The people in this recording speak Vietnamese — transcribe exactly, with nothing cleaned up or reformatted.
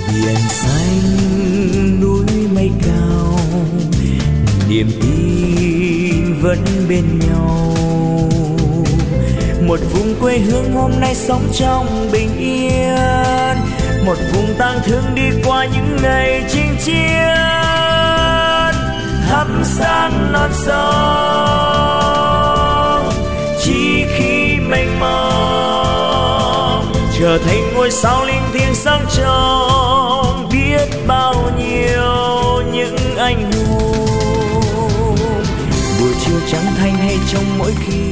Biển xanh núi mây cao, niềm tin vẫn bên nhau. Một vùng quê hương hôm nay sống trong bình yên, một vùng tang thương đi qua những ngày chinh chiến. Thắp sáng non sông chỉ khi mênh mông, trở thành ngôi sao linh thiêng sáng trong biết bao nhiêu những anh hùng. Buổi trưa trắng thanh hay trong mỗi khi